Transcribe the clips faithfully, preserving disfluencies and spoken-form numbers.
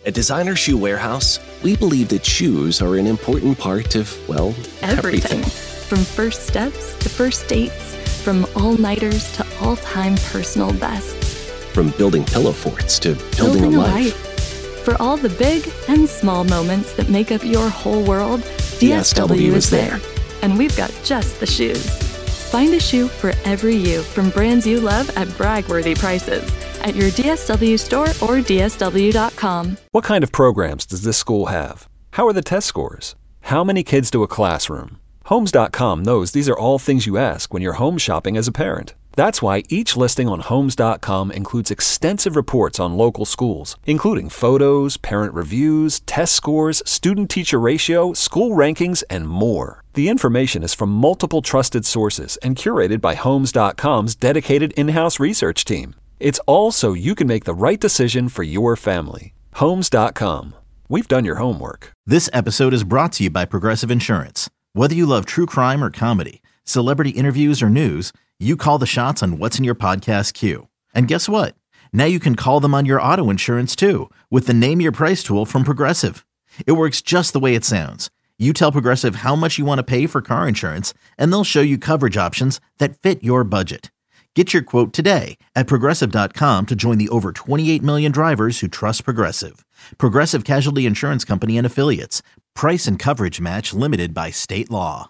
At Designer Shoe Warehouse, we believe that shoes are an important part of, well, everything. Everything. From first steps to first dates, from all-nighters to all-time personal bests. From building pillow forts to building, Building a a life. life. For all the big and small moments that make up your whole world, D S W is there. And we've got just the shoes. Find a shoe for every you from brands you love at brag-worthy prices at your D S W store or D S W dot com. What kind of programs does this school have? How are the test scores? How many kids do a classroom? Homes dot com knows these are all things you ask when you're home shopping as a parent. That's why each listing on Homes dot com includes extensive reports on local schools, including photos, parent reviews, test scores, student-teacher ratio, school rankings, and more. The information is from multiple trusted sources and curated by Homes dot com's dedicated in-house research team. It's all so you can make the right decision for your family. Homes dot com. We've done your homework. This episode is brought to you by Progressive Insurance. Whether you love true crime or comedy, celebrity interviews or news, you call the shots on what's in your podcast queue. And guess what? Now you can call them on your auto insurance too with the Name Your Price tool from Progressive. It works just the way it sounds. You tell Progressive how much you want to pay for car insurance, and they'll show you coverage options that fit your budget. Get your quote today at Progressive dot com to join the over twenty-eight million drivers who trust Progressive. Progressive Casualty Insurance Company and Affiliates. Price and coverage match limited by state law.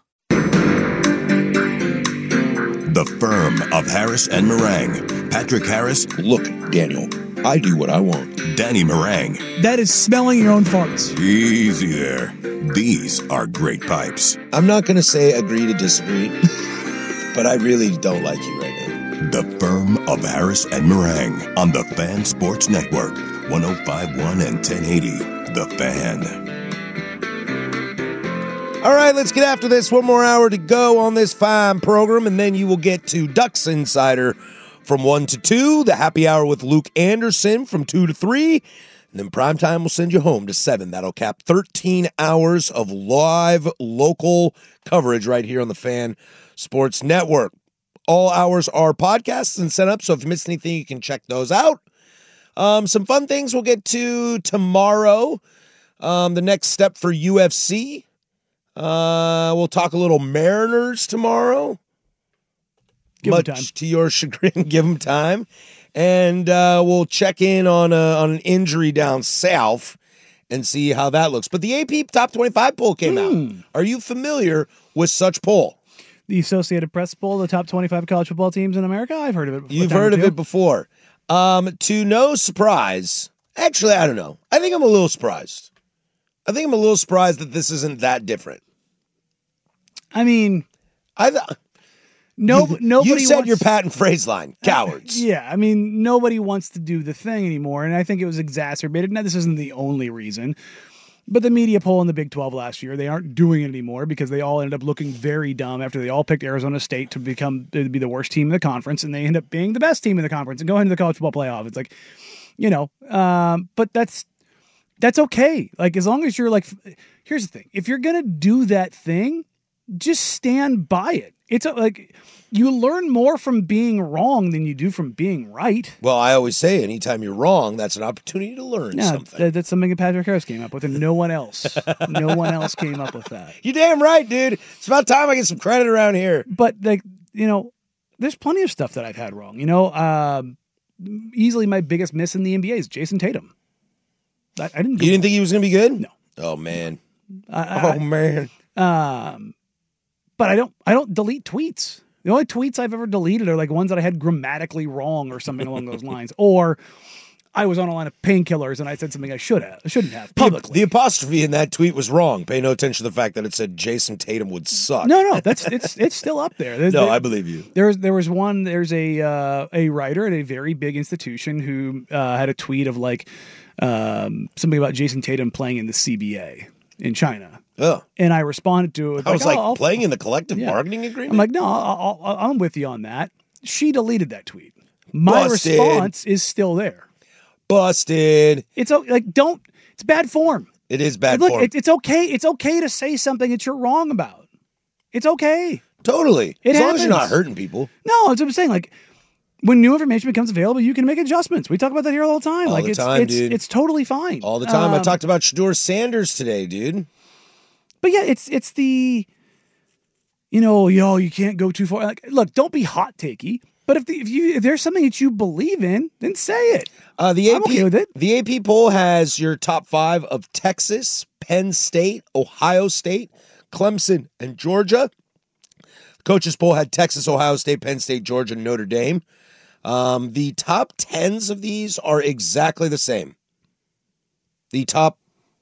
The firm of Harris and Meringue. Patrick Harris. Look, Daniel, I do what I want. Danny Meringue. That is smelling your own farts. Easy there. These are great pipes. I'm not going to say agree to disagree, but I really don't like you right now. The firm of Harris and Meringue on the Fan Sports Network. one oh five point one and ten eighty. The Fan. All right, let's get after this. One more hour to go on this fine program, and then you will get to Ducks Insider from one to two, the happy hour with Luke Anderson from two to three, and then Primetime will send you home to seven. That'll cap thirteen hours of live local coverage right here on the Fan Sports Network. All hours are podcasts and set up, so if you missed anything, you can check those out. Um, some fun things we'll get to tomorrow. Um, the next step for U F C. Uh, we'll talk a little Mariners tomorrow. Give Much them time. to your chagrin, give them time. And uh, we'll check in on, a, on an injury down south and see how that looks. But the A P Top twenty-five poll came Mm. out. Are you familiar with such poll? The Associated Press poll, the top twenty-five college football teams in America. I've heard of it before. You've heard of it before. Um, to no surprise, actually, I don't know. I think I'm a little surprised. I think I'm a little surprised that this isn't that different. I mean, I th- no, you, nobody You said wants, your patent phrase line, cowards. Yeah, I mean, nobody wants to do the thing anymore, and I think it was exacerbated. Now, this isn't the only reason, but the media poll in the Big twelve last year, they aren't doing it anymore because they all ended up looking very dumb after they all picked Arizona State to become to be the worst team in the conference, and they end up being the best team in the conference and go into the college football playoff. It's like, you know, um, but that's that's okay. Like, as long as you're like, here's the thing: if you're gonna do that thing, just stand by it. It's a, like you learn more from being wrong than you do from being right. Well, I always say anytime you're wrong, that's an opportunity to learn No, something. that, that's something that Patrick Harris came up with, and no one else. no one else came up with that. You're damn right, dude. It's about time I get some credit around here. But, like, you know, there's plenty of stuff that I've had wrong. You know, um, easily my biggest miss in the N B A is Jason Tatum. I, I didn't. You didn't think he was going to be good? No. Oh man. I, oh man. I, um, but I don't. I don't delete tweets. The only tweets I've ever deleted are like ones that I had grammatically wrong or something along those lines, or I was on a line of painkillers and I said something I should have, I shouldn't have publicly. The, the apostrophe in that tweet was wrong. Pay no attention to the fact that it said Jason Tatum would suck. No, no, that's it's it's still up there. There's, no, there, I believe you. There was there was one. There's a uh, a writer at a very big institution who uh, had a tweet of like um, something about Jason Tatum playing in the C B A in China. Oh. And I responded to it. With I was like, like, oh, playing in the collective yeah. bargaining agreement? I'm like, no, I'll, I'll, I'm with you on that. She deleted that tweet. My Busted. response is still there. Busted. It's like, don't, it's bad form. It is bad Look, form. it, it's okay. It's okay to say something that you're wrong about. It's okay. Totally. It as happens. long as you're not hurting people. No, that's what I'm saying. Like, when new information becomes available, you can make adjustments. We talk about that here all the time. All like the it's time, it's, dude. it's totally fine. All the time. Um, I talked about Shedeur Sanders today, dude. But yeah, it's it's the, you know, yo, you can't go too far. Like, look, don't be hot takey. But if the, if you if there's something that you believe in, then say it. Uh, the I'm A P okay with it. The A P poll has your top five of Texas, Penn State, Ohio State, Clemson, and Georgia. Coaches poll had Texas, Ohio State, Penn State, Georgia, Notre Dame. Um, the top tens of these are exactly the same. The top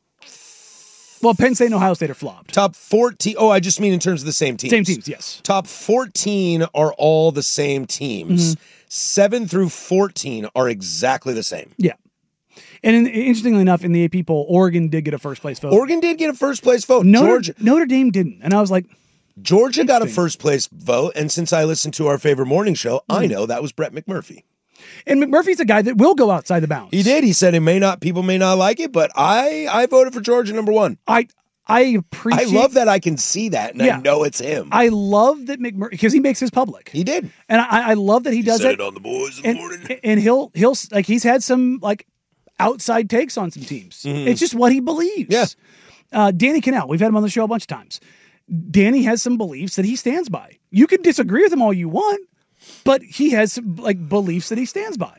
Well, Penn State and Ohio State are flopped. top fourteen. Oh, I just mean in terms of the same teams. Same teams, yes. Top fourteen are all the same teams. Mm-hmm. Seven through fourteen are exactly the same. Yeah. And in, interestingly enough, in the A P poll, Oregon did get a first place vote. Oregon did get a first place vote. Notre, Georgia Notre Dame didn't. And I was like, Georgia got a Interesting. first place vote, and since I listened to our favorite morning show, I know that was Brett McMurphy. and McMurphy's a guy that will go outside the bounds. He did. He said it may not, people may not like it, but I I voted for Georgia number one. I I I appreciate. love that I can see that, and Yeah. I know it's him. I love that McMurphy because he makes his public. he did. And I, I love that he does Said it. it on the boys in the and, morning. and he'll he'll like he's had some like outside takes on some teams. It's just what he believes. Yeah. Uh, Danny Cannell, we've had him on the show a bunch of times. Danny has some beliefs that he stands by. You can disagree with him all you want, but he has some, like beliefs that he stands by.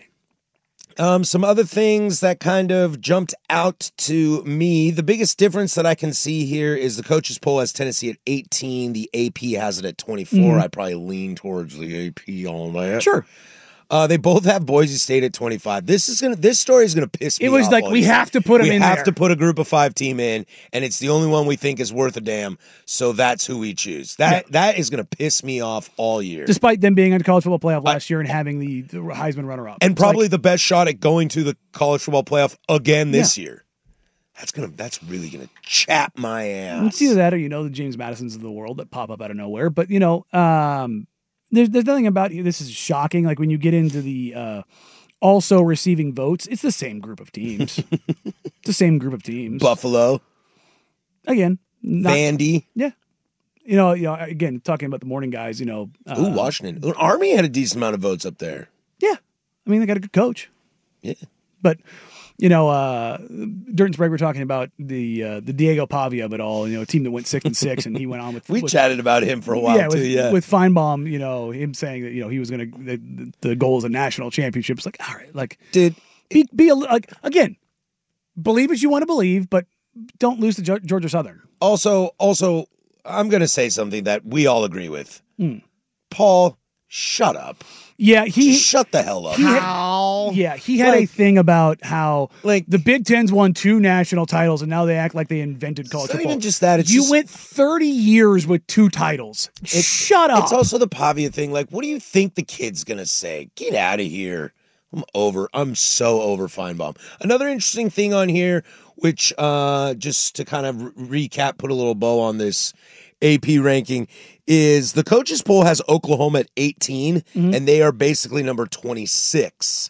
Um, some other things that kind of jumped out to me. The biggest difference that I can see here is the coaches poll has Tennessee at eighteen. The A P has it at twenty-four. I probably lean towards the A P on that. Sure. Uh, they both have Boise State at twenty-five. This is gonna. This story is gonna piss me It was off like all we year. have to put him we in have there. to put a group of five team in, and it's the only one we think is worth a damn. So that's who we choose. That that is gonna piss me off all year. Despite them being on the college football playoff last year and having the, the Heisman runner-up. and It's probably like, the best shot at going to the college football playoff again this year. That's gonna. That's really gonna chap my ass. it's either that or, you know, the James Madisons of the world that pop up out of nowhere. But, you know, um, there's, there's nothing about you. This is shocking. Like when you get into the uh, also receiving votes, it's the same group of teams. It's the same group of teams. Buffalo, Again, not, Vandy. yeah. You know, you know, again, talking about the morning guys, you know. Uh, Ooh, Washington. Army had a decent amount of votes up there. Yeah. I mean, they got a good coach. Yeah. But, you know, uh, during this break, we're talking about the uh, the Diego Pavia of it all, you know, a team that went six and six, and he went on with. We with, chatted about him for a while yeah, too. with, yeah. with Feinbaum, you know, him saying that, you know, he was going to, the, the goal is a national championship. It's like, all right, like, Dude, be, be a, like, again, believe what you want to believe, but don't lose to Ge- Georgia Southern. also, also, I'm going to say something that we all agree with. Hmm. Paul, shut up. Yeah, he. Just shut the hell up. he had, yeah, he had a Like- thing about how Like- the Big Ten's won two national titles, and now they act like they invented college It's not football. even just that. It's you just- went thirty years with two titles. Shut up. It's also the Pavia thing. Like, what do you think the kid's going to say? Get out of here. I'm over. I'm so over Feinbaum. Another interesting thing on here, which uh, just to kind of re- recap, put a little bow on this A P ranking, is the coaches poll has Oklahoma at eighteen, Mm-hmm. and they are basically number twenty-six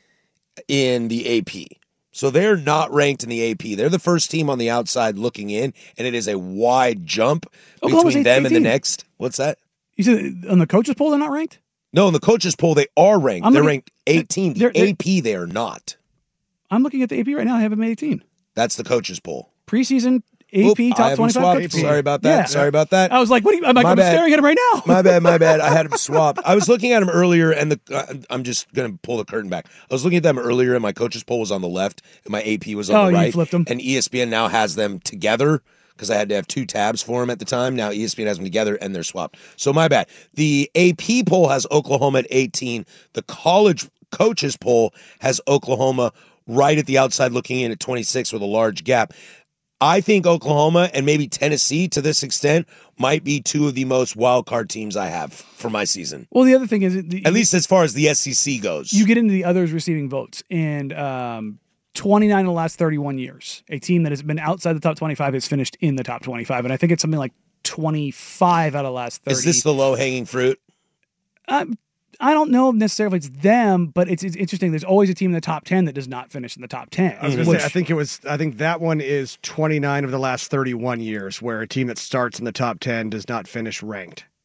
in the A P. So they're not ranked in the A P. They're the first team on the outside looking in, and it is a wide jump Oklahoma's between them and the eighteen. next. What's that? You said on the coaches poll they're not ranked? No, in the coaches poll, they are ranked. I'm they're looking- ranked eighteen. The they're- they're- A P, they are not. I'm looking at the A P right now. I have them at eighteen. That's the coaches poll. Preseason A P Oop, I top have them twenty-five. swapped. coaches poll. Sorry about that. Yeah. Sorry about that. I was like, what? Are you, I'm like, My I'm bad. staring at him right now. My bad, my bad. I had them swapped. I was looking at them earlier, and the uh, I'm just going to pull the curtain back. I was looking at them earlier, and my coaches poll was on the left, and my A P was on Oh, the you right. flipped them. And E S P N now has them together because I had to have two tabs for them at the time. Now E S P N has them together, and they're swapped. So my bad. The A P poll has Oklahoma at eighteen. The college coaches poll has Oklahoma right at the outside looking in at twenty-six with a large gap. I think Oklahoma and maybe Tennessee to this extent might be two of the most wild card teams I have for my season. Well, the other thing is, the, At least as far as the S E C goes. you get into the others receiving votes, and um, twenty-nine of the last thirty-one years, a team that has been outside the top twenty-five has finished in the top twenty-five, and I think it's something like twenty-five out of the last thirty. Is this the low hanging fruit? Um, I don't know necessarily if it's them, but it's, it's interesting. There's always a team in the top ten that does not finish in the top ten. I was going to which- say, I think it was, I think that one is twenty-nine of the last thirty-one years where a team that starts in the top ten does not finish ranked.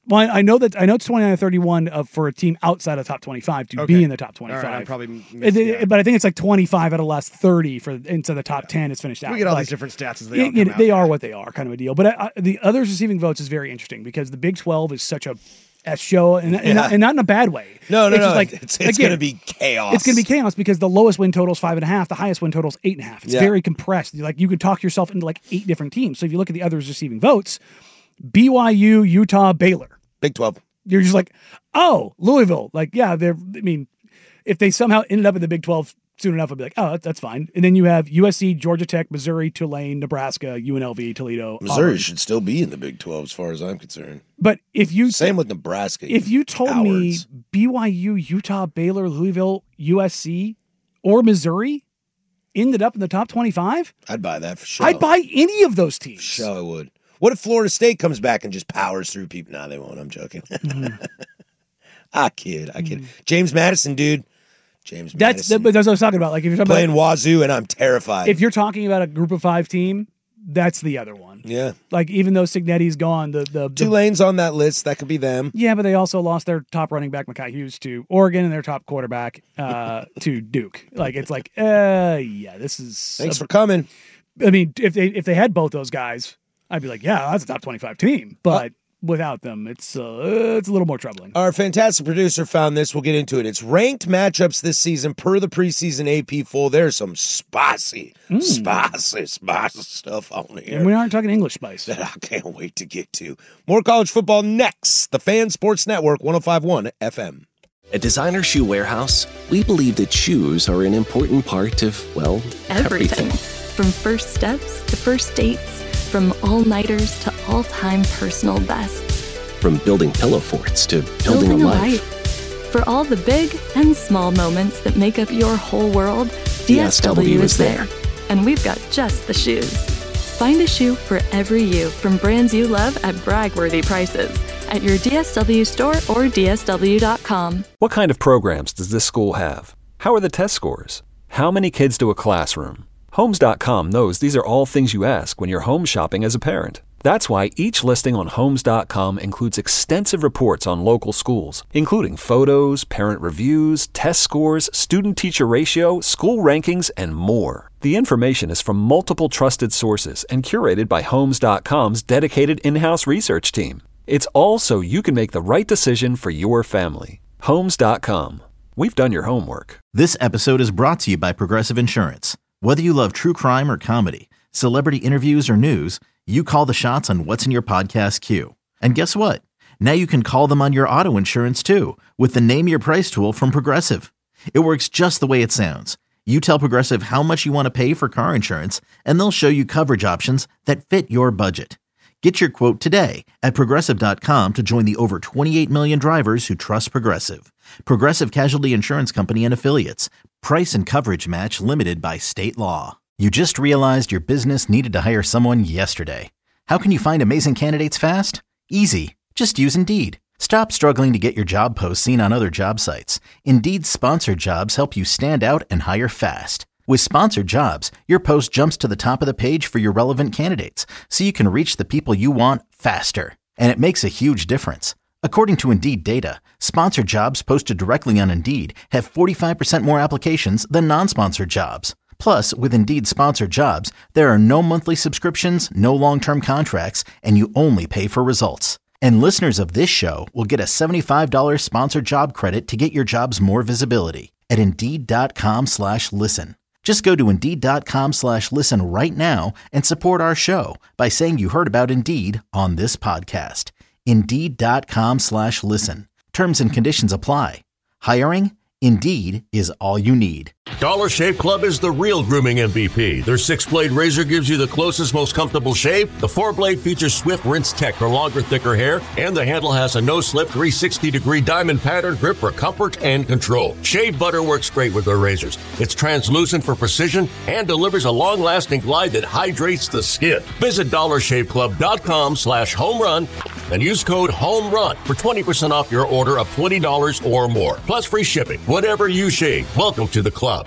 Well, I know that I know it's twenty-nine to thirty-one uh, for a team outside of top twenty-five to Okay. be in the top twenty-five. All right, I'm probably missed, It- it- yeah. But I think it's like twenty-five out of the last thirty for inside the top ten is finished out. We get all Like, these different stats as they you- all you come know, out. they are what they are, kind of a deal. But I, I, the others receiving votes is very interesting because the Big twelve is such a, a show, and, and, Yeah. not, and not in a bad way. No, no, it's no. Just like, it's it's again, going to be chaos. It's going to be chaos because the lowest win total is five and a half. The highest win total is eight and a half. It's Yeah. very compressed. Like you could talk yourself into like eight different teams. So if you look at the others receiving votes, B Y U, Utah, Baylor. Big twelve. You're just like, oh, Louisville. Like, yeah, they're, I mean, if they somehow ended up in the Big twelve soon enough, I'd be like, oh, that's, that's fine. And then you have U S C, Georgia Tech, Missouri, Tulane, Nebraska, U N L V, Toledo. Missouri Auburn. should still be in the Big twelve as far as I'm concerned. But if you Same with Nebraska. if you told me cowards. B Y U, Utah, Baylor, Louisville, U S C, or Missouri ended up in the top twenty-five, I'd buy that for sure. I'd buy any of those teams. Sure, I would. What if Florida State comes back and just powers through people? Nah, they won't. I'm joking. Mm-hmm. I kid. I kid. James Madison, dude. James That's Madison. but that's what I was talking about. Like if you're talking playing about, Wazoo, and I'm terrified. if you're talking about a group of five team, that's the other one. yeah. Like even though Signetti's gone, the the, the Tulane's on that list. That could be them. yeah, but they also lost their top running back Mekhi Hughes to Oregon and their top quarterback uh, to Duke. Like it's like, uh, yeah, this is. Thanks for coming. I mean, if they if they had both those guys, I'd be like, yeah, that's a top twenty-five team. But without them, it's uh, it's a little more troubling. Our fantastic producer found this. We'll get into it. It's ranked matchups this season per the preseason A P poll. There's some spicy, Mm. spicy, spicy stuff on And here we aren't talking English spice. that I can't wait to get to. More college football next. The Fan Sports Network, one oh five point one F M. At Designer Shoe Warehouse, we believe that shoes are an important part of, well, Everything. everything. From first steps to first dates, from all-nighters to all-time personal bests. From building pillow forts to building, a life. For all the big and small moments that make up your whole world, D S W is there. And we've got just the shoes. Find a shoe for every you from brands you love at brag-worthy prices at your D S W store or D S W dot com. What kind of programs does this school have? How are the test scores? How many kids do a classroom? Homes dot com knows these are all things you ask when you're home shopping as a parent. That's why each listing on Homes dot com includes extensive reports on local schools, including photos, parent reviews, test scores, student-teacher ratio, school rankings, and more. The information is from multiple trusted sources and curated by Homes dot com's dedicated in-house research team. It's all so you can make the right decision for your family. Homes dot com. We've done your homework. This episode is brought to you by Progressive Insurance. Whether you love true crime or comedy, celebrity interviews or news, you call the shots on what's in your podcast queue. And guess what? Now you can call them on your auto insurance too with the Name Your Price tool from Progressive. It works just the way it sounds. You tell Progressive how much you want to pay for car insurance, and they'll show you coverage options that fit your budget. Get your quote today at Progressive dot com to join the over twenty-eight million drivers who trust Progressive. Progressive Casualty Insurance Company and Affiliates. Price and coverage match limited by state law. You just realized your business needed to hire someone yesterday. How can you find amazing candidates fast? Easy. Just use Indeed. Stop struggling to get your job posts seen on other job sites. Indeed's sponsored jobs help you stand out and hire fast. With sponsored jobs, your post jumps to the top of the page for your relevant candidates, so you can reach the people you want faster. And it makes a huge difference. According to Indeed data, sponsored jobs posted directly on Indeed have forty-five percent more applications than non-sponsored jobs. Plus, with Indeed sponsored jobs, there are no monthly subscriptions, no long-term contracts, and you only pay for results. And listeners of this show will get a seventy-five dollars sponsored job credit to get your jobs more visibility at Indeed dot com slash listen. Just go to Indeed dot com slash listen right now and support our show by saying you heard about Indeed on this podcast. Indeed dot com slash listen. Terms and conditions apply. Hiring? Indeed is all you need. Dollar Shave Club is the real grooming M V P. Their six-blade razor gives you the closest, most comfortable shave. The four-blade features swift rinse tech for longer, thicker hair. And the handle has a no-slip three sixty degree diamond pattern grip for comfort and control. Shave butter works great with their razors. It's translucent for precision and delivers a long-lasting glide that hydrates the skin. Visit dollar shave club dot com slash home run and use code HOMERUN for twenty percent off your order of twenty dollars or more. Plus free shipping. Whatever you shave, welcome to the club.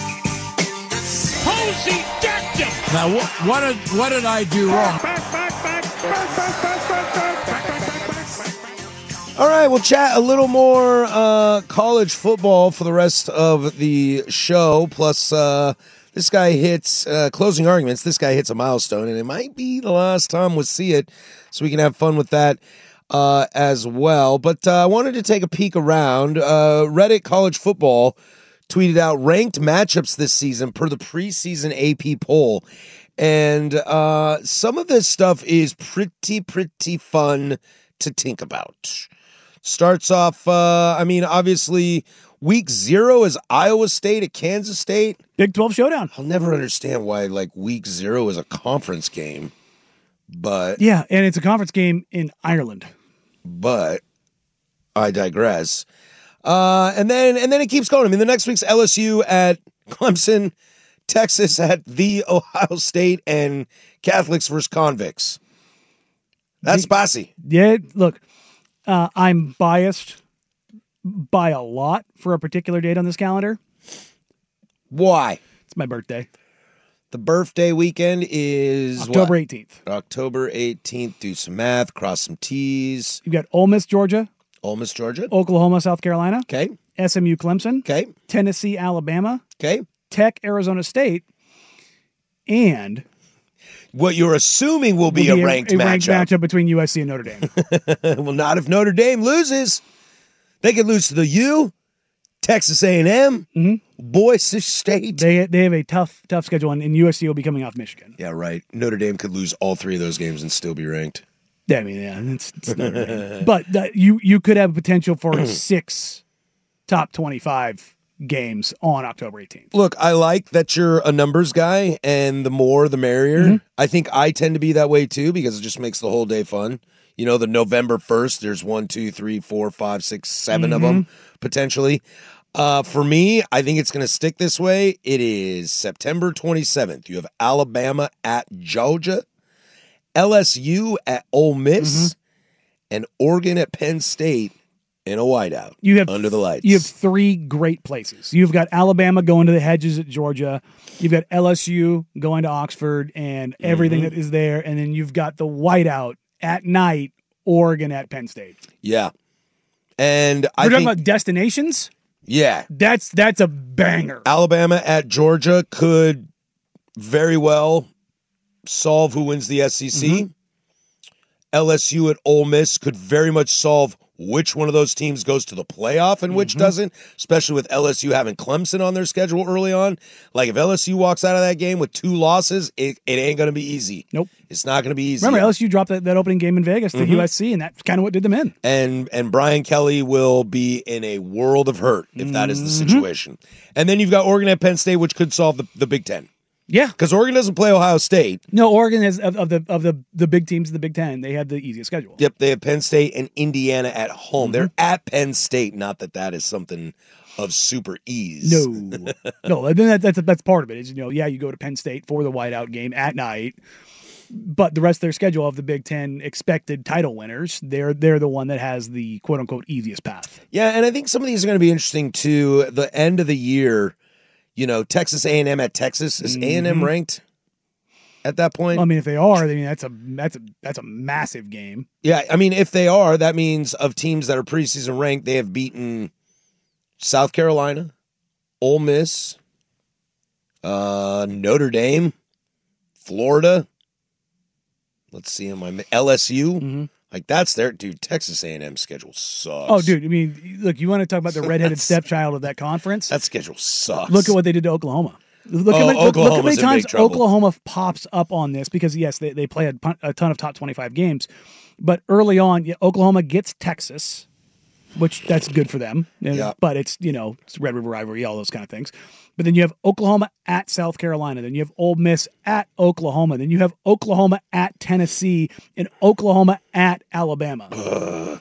Posey decked him. Now, what, what did what did I do wrong? Back, back, back, back, back, back, back, back, back, back, back, back, back. All right, we'll chat a little more uh, college football for the rest of the show. Plus, uh, this guy hits, uh, closing arguments, this guy hits a milestone, and it might be the last time we'll see it, so we can have fun with that uh, as well. But uh, I wanted to take a peek around. Uh, Reddit College Football tweeted out ranked matchups this season per the preseason A P poll. And uh, some of this stuff is pretty, pretty fun to think about. Starts off, uh, I mean, obviously, week zero is Iowa State at Kansas State. Big twelve showdown. I'll never understand why, like, week zero is a conference game. But yeah, and it's a conference game in Ireland. But I digress. Uh, and then and then it keeps going. I mean, the next week's L S U at Clemson, Texas at the Ohio State, and Catholics versus convicts. That's spicy. Yeah, look, uh, I'm biased by a lot for a particular date on this calendar. Why? It's my birthday. The birthday weekend is October eighteenth. October eighteenth. Do some math, cross some T's. You've got Ole Miss, Georgia. Ole Miss, Georgia. Oklahoma, South Carolina. Okay. S M U, Clemson. Okay. Tennessee, Alabama. Okay. Tech, Arizona State. And what you're assuming will be, will be a ranked a, a matchup. ranked matchup between U S C and Notre Dame. Well, not if Notre Dame loses. They could lose to the U, Texas A and M, mm-hmm. Boise State. They they have a tough tough schedule, and, and U S C will be coming off Michigan. Yeah, right. Notre Dame could lose all three of those games and still be ranked. Yeah, I mean, yeah, it's, it's Notre Dame. But uh, you you could have potential for six top twenty-five games on October eighteenth. Look, I like that you're a numbers guy, and the more the merrier. Mm-hmm. I think I tend to be that way too because it just makes the whole day fun. You know, the November first, there's one, two, three, four, five, six, seven mm-hmm. of them potentially. Uh, for me, I think it's going to stick this way. It is September twenty-seventh. You have Alabama at Georgia, L S U at Ole Miss, mm-hmm. and Oregon at Penn State in a whiteout. You have under the lights. You have three great places. You've got Alabama going to the hedges at Georgia. You've got L S U going to Oxford and everything mm-hmm. that is there, and then you've got the whiteout at night, Oregon at Penn State. Yeah, and We're I talking think, about destinations. Yeah, that's that's a banger. Alabama at Georgia could very well solve who wins the S E C. Mm-hmm. L S U at Ole Miss could very much solve which one of those teams goes to the playoff and which mm-hmm. doesn't, especially with L S U having Clemson on their schedule early on. Like, if L S U walks out of that game with two losses, it, it ain't going to be easy. Nope. It's not going to be easy. Remember, L S U dropped that, that opening game in Vegas to mm-hmm. U S C, and that's kind of what did them in. And and Brian Kelly will be in a world of hurt if mm-hmm. that is the situation. And then you've got Oregon at Penn State, which could solve the, the Big Ten. Yeah, because Oregon doesn't play Ohio State. No, Oregon is of, of the of the the big teams of the Big Ten. They had the easiest schedule. Yep, they have Penn State and Indiana at home. Mm-hmm. They're at Penn State. Not that that is something of super ease. No, no. I think that, that's that's part of it. Is you know, yeah, you go to Penn State for the whiteout game at night, but the rest of their schedule of the Big Ten expected title winners, they're they're the one that has the quote unquote easiest path. Yeah, and I think some of these are going to be interesting too. The end of the year. You know, Texas A and M at Texas. Is A and M mm-hmm. ranked at that point? Well, I mean, if they are, I mean that's a that's a that's a massive game. Yeah, I mean, if they are, that means of teams that are preseason ranked, they have beaten South Carolina, Ole Miss, uh, Notre Dame, Florida. Let's see, am I L S U? Mm-hmm. Like, that's their dude. Texas A and M schedule sucks. Oh, dude. I mean, look, you want to talk about the redheaded stepchild of that conference? That schedule sucks. Look at what they did to Oklahoma. Look, oh, at, look, look how many times trouble. Oklahoma pops up on this because, yes, they, they play a, a ton of top twenty-five games. But early on, yeah, Oklahoma gets Texas, which that's good for them. Yeah. But it's, you know, it's Red River rivalry, all those kind of things. But then you have Oklahoma at South Carolina. Then you have Ole Miss at Oklahoma. Then you have Oklahoma at Tennessee and Oklahoma at Alabama. Buh.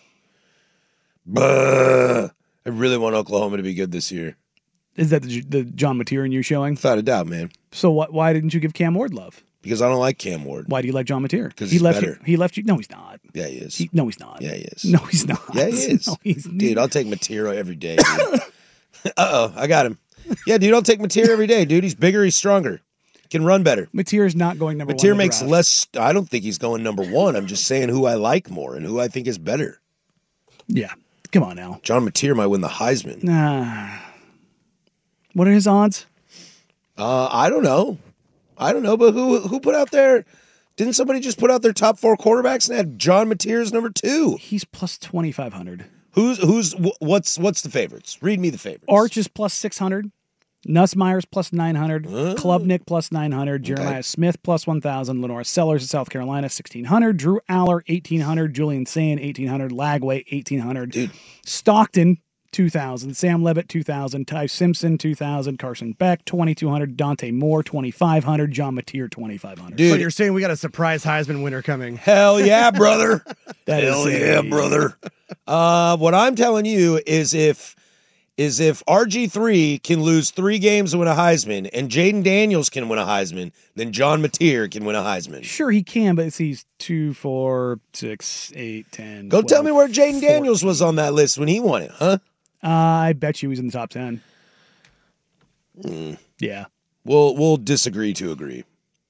Buh. I really want Oklahoma to be good this year. Is that the, the John Mateer you showing? Without a doubt, man. So what? Why didn't you give Cam Ward love? Because I don't like Cam Ward. Why do you like John Mateer? Because he he's left better. You, he left you. No, he's not. Yeah, he is. He, no, he's not. Yeah, he is. No, he's not. Yeah, he is. No, he's dude, I'll take Mateer every day. Uh-oh, I got him. Yeah, dude, I'll take Mateer every day, dude. He's bigger, he's stronger. Can run better. Mateer is not going number Mateer one. Mateer makes less. I don't think he's going number one. I'm just saying who I like more and who I think is better. Yeah. Come on now. John Mateer might win the Heisman. Nah. What are his odds? Uh, I don't know. I don't know, but who who put out their... Didn't somebody just put out their top four quarterbacks and had John Mateer's number two? He's plus twenty-five hundred. Who's who's what's what's the favorites? Read me the favorites. Arch is plus six hundred. Nussmeyer's plus nine hundred. Uh, Klubnik plus nine hundred. Jeremiah okay. Smith plus one thousand. Lenore Sellers of South Carolina, sixteen hundred. Drew Aller, eighteen hundred. Julian Sain, eighteen hundred. Lagway, eighteen hundred. Dude. Stockton, two thousand. Sam Levitt, two thousand. Ty Simpson, two thousand. Carson Beck, twenty-two hundred. Dante Moore, twenty-five hundred. John Mateer, twenty-five hundred. Dude, so you're saying we got a surprise Heisman winner coming. Hell yeah, brother. That Hell is yeah, brother. Uh, what I'm telling you is if is if R G three can lose three games and win a Heisman, and Jaden Daniels can win a Heisman, then John Mateer can win a Heisman. Sure, he can, but it's he's two, four, six, eight, ten. Go twelve, tell me where Jaden Daniels fourteen. was on that list when he won it, huh? Uh, I bet you he's in the top ten. Mm. Yeah. We'll we'll disagree to agree.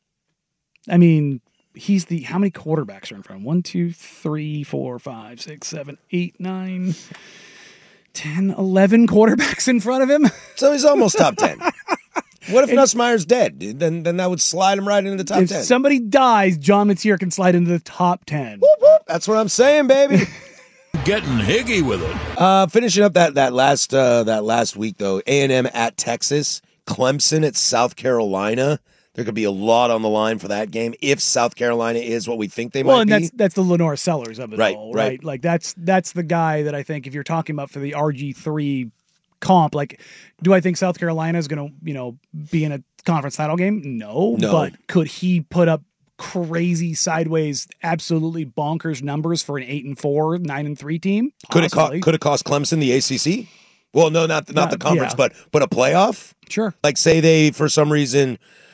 I mean, he's the how many quarterbacks are in front of him? One, two, three, four, five, six, seven, eight, nine, ten, eleven quarterbacks in front of him. So he's almost top ten. What if Nussmeier's dead? Dude? Then then that would slide him right into the top if ten. If somebody dies, John Mateer can slide into the top ten. Whoop, whoop. That's what I'm saying, baby. Getting higgy with it. Uh, finishing up that that last uh, that last week though, A and M at Texas, Clemson at South Carolina. There could be a lot on the line for that game if South Carolina is what we think they well, might and be. that's that's the Lenore Sellers of it Right, all, right. right? Like that's that's the guy that I think if you're talking about for the R G three comp, like, do I think South Carolina is going to you know be in a conference title game? No, No. But could he put up crazy sideways, absolutely bonkers numbers for an eight and four, nine and three team? Could it Possibly. cost could it cost Clemson the A C C? Well, no, not not Uh, the conference, yeah. but but a playoff. Sure. Like say they for some reason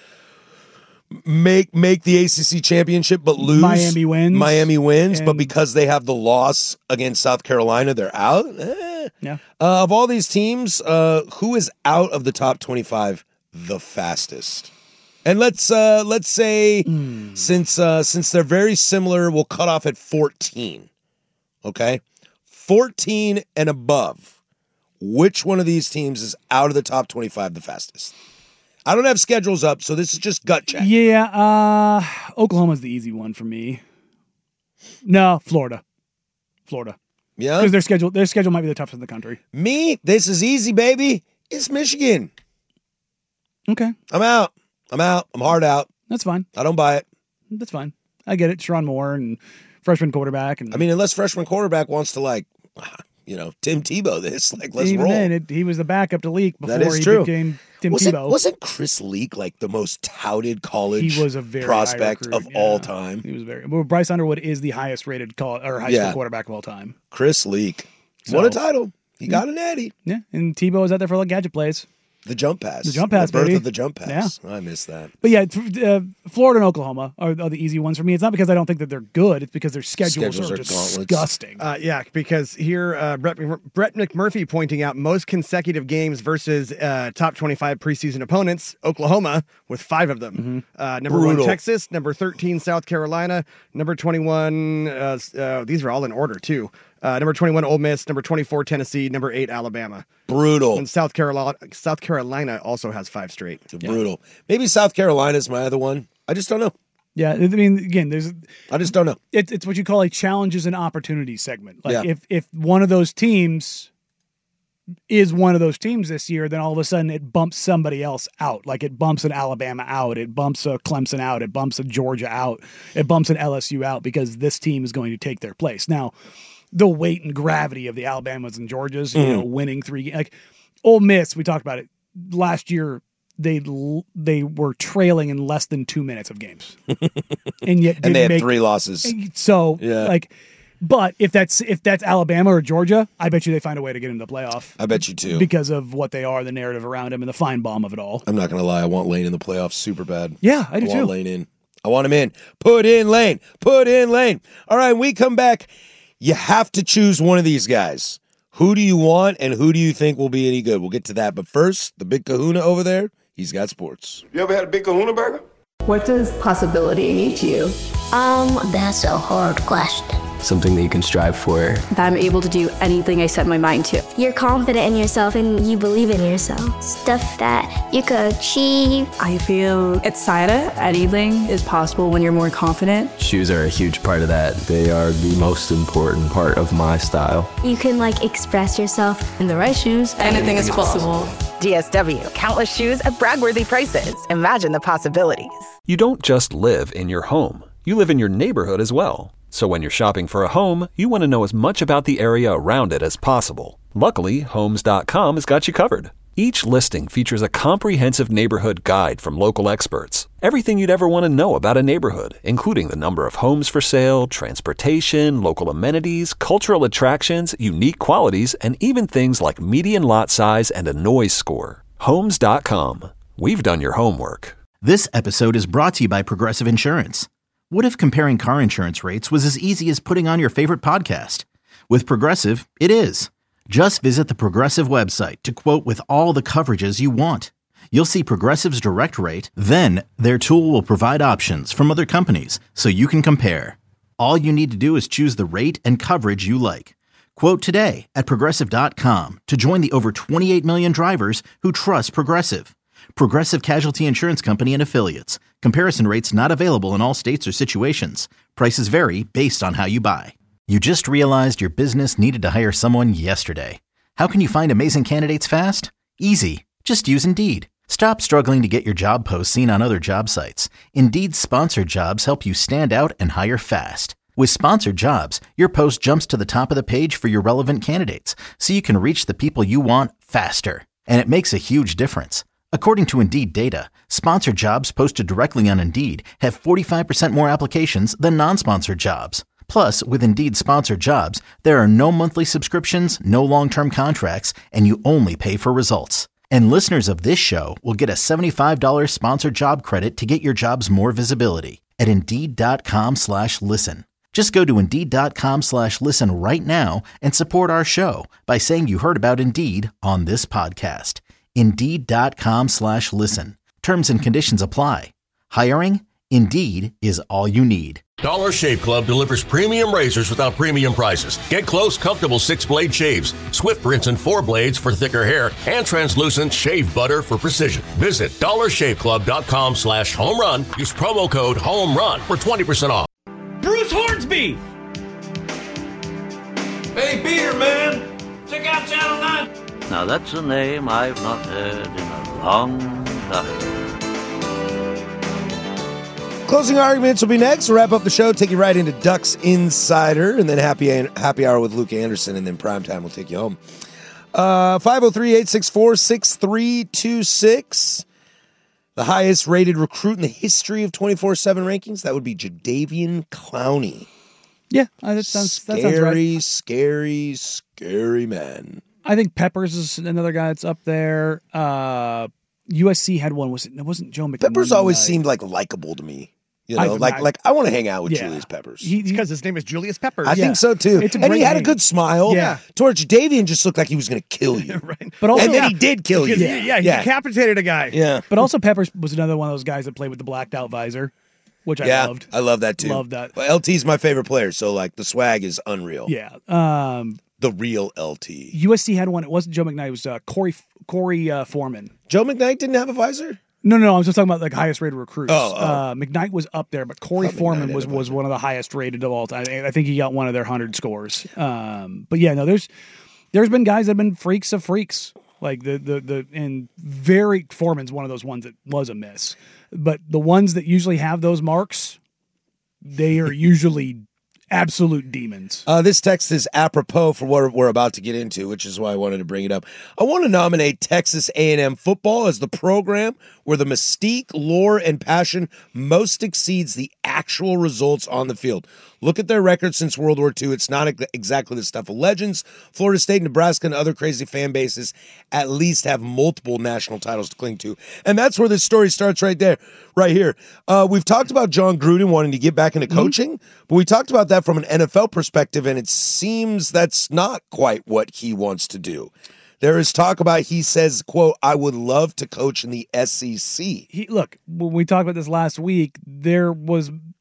make make the A C C championship but lose. Miami wins. Miami wins, but And- because they have the loss against South Carolina, they're out. Eh. Yeah. Uh, of all these teams, uh, who is out of the top twenty-five the fastest? And let's uh, let's say Mm. since uh, since they're very similar, we'll cut off at fourteen. Okay, fourteen and above. Which one of these teams is out of the top twenty-five the fastest? I don't have schedules up, so this is just gut check. Yeah, uh, Oklahoma's the easy one for me. No, Florida. Florida. Yeah, Because their schedule their schedule might be the toughest in the country. me, this is easy, baby. It's Michigan. Okay. I'm out. I'm out. I'm hard out. That's fine. I don't buy it. That's fine. I get it. Sharon Moore and freshman quarterback. And I mean, unless freshman quarterback wants to like, you know, Tim Tebow this, like, let's even roll. then, it, he was the backup to Leak before That is he true. became Tim wasn't, Tebow. wasn't Chris Leak like the most touted college He was a very high prospect recruit, of yeah. all time? He was very. Well, Bryce Underwood is the highest rated call, or high Yeah. school quarterback of all time. Chris Leak So- won a title. He got an Eddie. Yeah, and Tebow was out there for like gadget plays. The jump pass. The jump pass, The birth baby. of the jump pass. I miss that. But yeah, th- uh, Florida and Oklahoma are, are the easy ones for me. It's not because I don't think that they're good. It's because their schedules, Schedules are, are gauntlets. disgusting. Uh, yeah, because here, uh, Brett, Brett McMurphy pointing out most consecutive games versus uh, top twenty-five preseason opponents, Oklahoma, with five of them. Mm-hmm. Uh, number Brutal. one, Texas. Number thirteen, South Carolina. Number twenty-one, uh, uh, these are all in order, too. Uh, number twenty-one, Ole Miss. Number twenty-four, Tennessee. Number eight, Alabama. Brutal. And South Carolina, South Carolina also has five straight. Brutal. Maybe South Carolina's my other one. I just don't know. Yeah, I mean, again, there's I just don't know. it's it's what you call a challenges and opportunities segment. Like Yeah. if if one of those teams is one of those teams this year, then all of a sudden it bumps somebody else out. Like it bumps an Alabama out, it bumps a Clemson out, it bumps a Georgia out, it bumps an L S U out because this team is going to take their place. Now, the weight and gravity of the Alabamas and Georgias, you know, winning three like Ole Miss, we talked about it last year. They they were trailing in less than two minutes of games, and yet And they had didn't make, three losses. So Yeah. like, but if that's if that's Alabama or Georgia, I bet you they find a way to get into the playoff I bet you too. because of what they are, the narrative around them, and the fine bomb of it all. I'm not going to lie. I want Lane in the playoffs super bad. Yeah, I do want too. Lane in. I want him in. Put in Lane. Put in Lane. All right, we come back. You have to choose one of these guys. Who do you want and who do you think will be any good? We'll get to that. But first, the big kahuna over there, he's got sports. You ever had a big kahuna burger? What does possibility mean to you? Um, that's a hard question. something that you can strive for. That I'm able to do anything I set my mind to. You're confident in yourself and you believe in yourself. Stuff that you could achieve. I feel excited. Anything is possible when you're more confident. Shoes are a huge part of that. They are the most important part of my style. You can like express yourself. In the right shoes, anything, anything is possible. possible. D S W, countless shoes at brag-worthy prices. Imagine the possibilities. You don't just live in your home. You live in your neighborhood as well. So when you're shopping for a home, you want to know as much about the area around it as possible. Luckily, Homes dot com has got you covered. Each listing features a comprehensive neighborhood guide from local experts. Everything you'd ever want to know about a neighborhood, including the number of homes for sale, transportation, local amenities, cultural attractions, unique qualities, and even things like median lot size and a noise score. Homes dot com. We've done your homework. This episode is brought to you by Progressive Insurance. What if comparing car insurance rates was as easy as putting on your favorite podcast? With Progressive, it is. Just visit the Progressive website to quote with all the coverages you want. You'll see Progressive's direct rate, then their tool will provide options from other companies so you can compare. All you need to do is choose the rate and coverage you like. Quote today at Progressive dot com to join the over twenty-eight million drivers who trust Progressive. Progressive Casualty Insurance Company and Affiliates. Comparison rates not available in all states or situations. Prices vary based on how you buy. You just realized your business needed to hire someone yesterday. How can you find amazing candidates fast? Easy. Just use Indeed. Stop struggling to get your job posts seen on other job sites. Indeed's sponsored jobs help you stand out and hire fast. With sponsored jobs, your post jumps to the top of the page for your relevant candidates, so you can reach the people you want faster. And it makes a huge difference. According to Indeed data, sponsored jobs posted directly on Indeed have forty-five percent more applications than non-sponsored jobs. Plus, with Indeed sponsored jobs, there are no monthly subscriptions, no long-term contracts, and you only pay for results. And listeners of this show will get a seventy-five dollars sponsored job credit to get your jobs more visibility at Indeed.com slash listen. Just go to Indeed.com slash listen right now and support our show by saying you heard about Indeed on this podcast. Indeed.com slash listen. Terms and conditions apply. Hiring? Indeed is all you need. Dollar Shave Club delivers premium razors without premium prices. Get close, comfortable six-blade shaves, swift rinse and four blades for thicker hair, and translucent shave butter for precision. Visit dollar shave club dot com slash home run. Use promo code HOMERUN for twenty percent off. Bruce Hornsby! Hey, Peter, man! Check out Channel nine! Now that's a name I've not heard in a long time. Closing arguments will be next. We'll wrap up the show, take you right into Ducks Insider, and then happy happy hour with Luke Anderson, and then primetime will take you home. Uh, five oh three, eight six four, six three two six. The highest rated recruit in the history of twenty-four seven rankings, that would be Jadeveon Clowney. Yeah, that sounds, scary, that sounds right. Scary, scary man. I think Peppers is another guy that's up there. Uh, U S C had one. Was it? It wasn't Joe McNeil. Peppers always seemed like likable to me. You know, I, like I, like I want to hang out with yeah. Julius Peppers. Because his name is Julius Peppers. I yeah. think so too. It's a and he had name. a good smile. Yeah. Towards Jadeveon just looked like he was going to kill you. right. But also, and then yeah. he did kill because, you. Yeah, yeah, he yeah. decapitated a guy. Yeah. But also Peppers was another one of those guys that played with the blacked out visor, which I yeah, loved. I love that too. Loved that. Well, L T's my favorite player, so like the swag is unreal. Yeah. Um, the real L T. U S C had one. It wasn't Joe McKnight. It was uh, Corey Corey uh, Foreman. Joe McKnight didn't have a visor? No, no, no. I was just talking about like highest rated recruits. Oh, oh. Uh, McKnight was up there, but Corey Foreman was, was one of the highest rated of all time. I think he got one of their hundred scores. Um, but yeah, no, there's there's been guys that have been freaks of freaks. Like the the the and very Foreman's one of those ones that was a miss. But the ones that usually have those marks, they are usually absolute demons. Uh, this text is apropos for what we're about to get into, which is why I wanted to bring it up. I want to nominate Texas A and M football as the program where the mystique, lore, and passion most exceeds the actual results on the field. Look at their record since World War Two. It's not exactly the stuff of legends. Florida State, Nebraska, and other crazy fan bases at least have multiple national titles to cling to. And that's where this story starts right there, right here. Uh, we've talked about John Gruden wanting to get back into coaching, mm-hmm. but we talked about that from an N F L perspective, and it seems that's not quite what he wants to do. There is talk about, he says, quote, I would love to coach in the S E C. He, look, when we talked about this last week, there was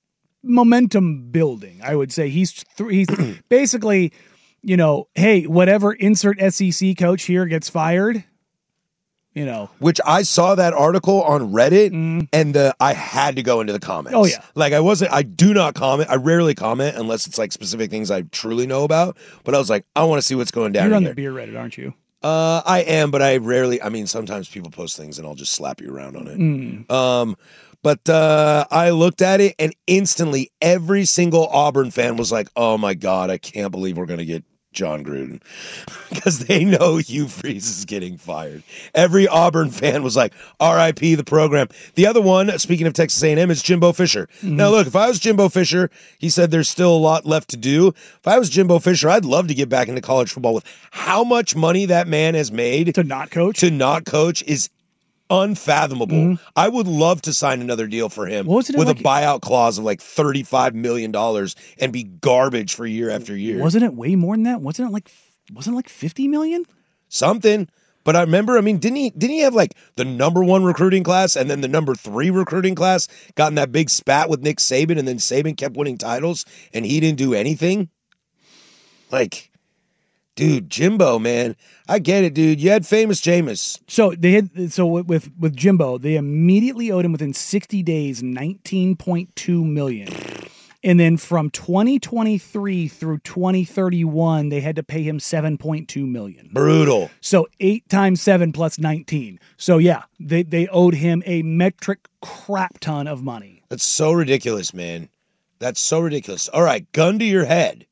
momentum building. I would say he's th- he's basically, you know, hey, whatever insert S E C coach here gets fired. You know, which I saw that article on Reddit, mm. and the I had to go into the comments. Oh yeah, like I wasn't. I do not comment. I rarely comment unless it's like specific things I truly know about. But I was like, I want to see what's going down. You're on here. the beer Reddit, aren't you? Uh, I am, but I rarely. I mean, sometimes people post things, and I'll just slap you around on it. Mm. Um, but uh, I looked at it, and instantly, every single Auburn fan was like, "Oh my god, I can't believe we're gonna get John Gruden," because they know Hugh Freeze is getting fired. Every Auburn fan was like, R I P the program. The other one, speaking of Texas A and M, is Jimbo Fisher. Mm-hmm. Now, look, if I was Jimbo Fisher, he said there's still a lot left to do. If I was Jimbo Fisher, I'd love to get back into college football. With how much money that man has made to not coach, to not coach is unfathomable. Mm-hmm. I would love to sign another deal for him with like, a buyout clause of like thirty-five million dollars and be garbage for year after year. Wasn't it way more than that? Wasn't it like wasn't it like fifty million? Something. But I remember, I mean, didn't he didn't he have like the number one recruiting class and then the number three recruiting class got in that big spat with Nick Saban, and then Saban kept winning titles and he didn't do anything? Like, dude, Jimbo, man, I get it, dude. You had famous Jameis. So they had so with with Jimbo, they immediately owed him within sixty days nineteen point two million dollars. And then from twenty twenty-three through twenty thirty-one, they had to pay him seven point two million dollars. Brutal. So eight times seven plus nineteen. So yeah, they, they owed him a metric crap ton of money. That's so ridiculous, man. That's so ridiculous. All right, gun to your head.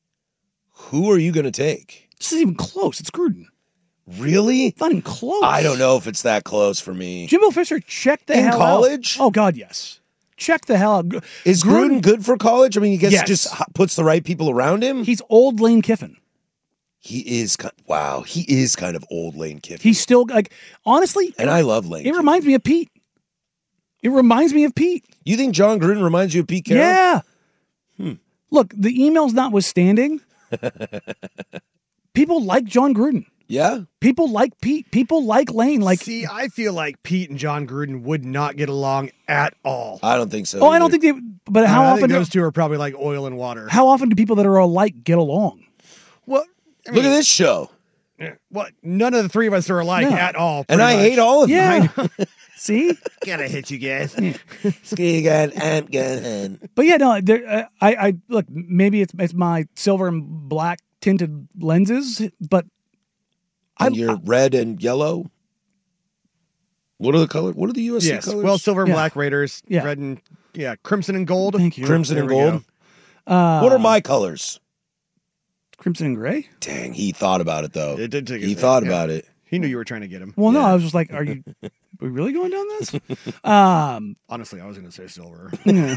Who are you going to take? This isn't even close. It's Gruden. Really? It's not even close. I don't know if it's that close for me. Jimbo Fisher checked the In hell college? out. Oh, God, yes. Check the hell out. Is Gruden, Gruden good for college? I mean, he gets yes. just puts the right people around him? He's old Lane Kiffin. He is, wow, he is kind of old Lane Kiffin. He's still, like, honestly. And I love Lane It Kiffin. reminds me of Pete. It reminds me of Pete. You think John Gruden reminds you of Pete Carroll? Yeah. Hmm. Look, the emails notwithstanding, people like John Gruden. Yeah. People like Pete. People like Lane. Like, see, I feel like Pete and John Gruden would not get along at all. I don't think so. Oh, either. I don't think they. But how I often think do, those two are probably like oil and water? How often do people that are alike get along? Well, I mean, look at this show. What? None of the three of us are alike No. at all. And I much. hate all of Yeah. them. See, Gotta hit you guys. I'm good. but yeah, no. There, uh, I, I look. Maybe it's it's my silver and black tinted lenses, but And I, you're red and yellow. What are the colors? What are the U S C Yes. colors? Well, silver and Yeah. black Raiders. Yeah. Red and yeah, crimson and gold. Thank you. Crimson There and we gold. go. uh, What are my colors? crimson and gray? Dang, he thought about it though. It did take a He second, thought yeah. about it. He knew you were trying to get him. Well, no, Yeah. I was just like, are you? Are we really going down this? um, Honestly, I was going to say silver. yeah.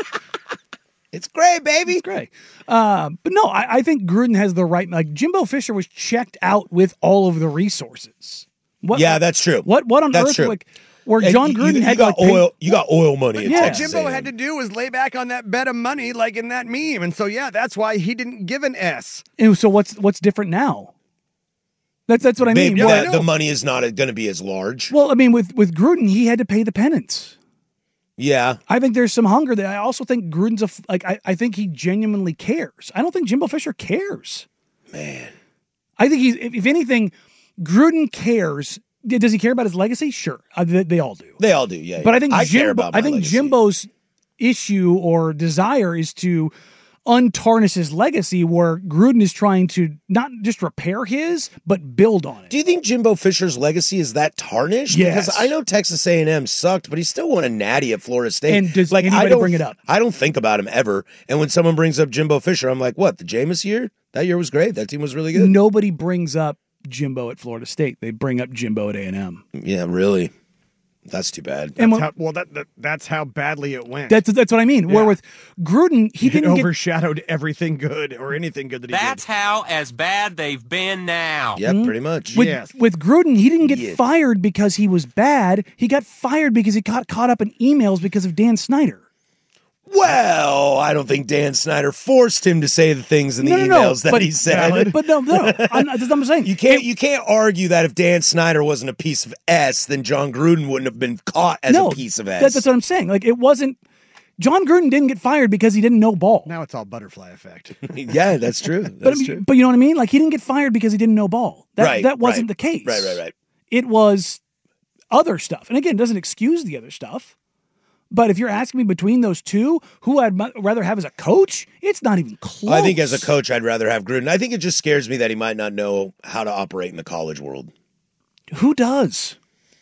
It's gray, baby. It's great. Uh, but no, I, I think Gruden has the right. Like Jimbo Fisher was checked out with all of the resources. What, Yeah, that's true. What? What on That's earth? true. Like, where And John you- Gruden you, had you got like, pay- oil. You got oil money. At Yeah. All Texas Jimbo A and M. had to do was lay back on that bed of money, like in that meme, and so yeah, that's why he didn't give an S. And so what's what's different now? That's that's what I Maybe mean. that Well, the money is not going to be as large. well, I mean, with with Gruden, he had to pay the penance. Yeah. I think there's some hunger there. I also think Gruden's a f- like I, I think he genuinely cares. I don't think Jimbo Fisher cares. Man. I think he's if, if anything, Gruden cares. Does he care about his legacy? Sure, uh, they, they all do. They all do, yeah. But yeah. I think I Jimbo, care about my I think legacy. Jimbo's issue or desire is to untarnish his legacy, where Gruden is trying to not just repair his, but build on it. Do you think Jimbo Fisher's legacy is that tarnished? Yes. Because I know Texas A and M sucked, but he still won a natty at Florida State. And does like, I anybody don't, bring it up? I don't think about him ever. And when someone brings up Jimbo Fisher, I'm like, what, the Jameis year? That year was great. That team was really good. Nobody brings up Jimbo at Florida State. They bring up Jimbo at A and M. Yeah, really. That's too bad. And That's when- how, well, that, that that's how badly it went. That's that's what I mean. Where Yeah. with Gruden, he it didn't get overshadowed everything good or anything good that he That's did. how as bad they've been now. Yeah, pretty much. with, Yes. with Gruden, he didn't get Yes. fired because he was bad. He got fired because he got caught up in emails because of Dan Snyder. Well, I don't think Dan Snyder forced him to say the things in the No, no, no, emails that but- he said. valid. But no, no, I'm, that's what I'm saying. You can't you can't argue that if Dan Snyder wasn't a piece of S, then John Gruden wouldn't have been caught as no, a piece of S. that- that's what I'm saying. Like it wasn't John Gruden didn't get fired because he didn't know ball. Now it's all butterfly effect. Yeah, that's true. That's but, I mean, true. but you know what I mean? Like, he didn't get fired because he didn't know ball. That, Right, that wasn't right. the case. Right, right, right. It was other stuff. And again, it doesn't excuse the other stuff. But if you're asking me between those two, who I'd mu- rather have as a coach, it's not even close. I think as a coach, I'd rather have Gruden. I think it just scares me that he might not know how to operate in the college world. Who does?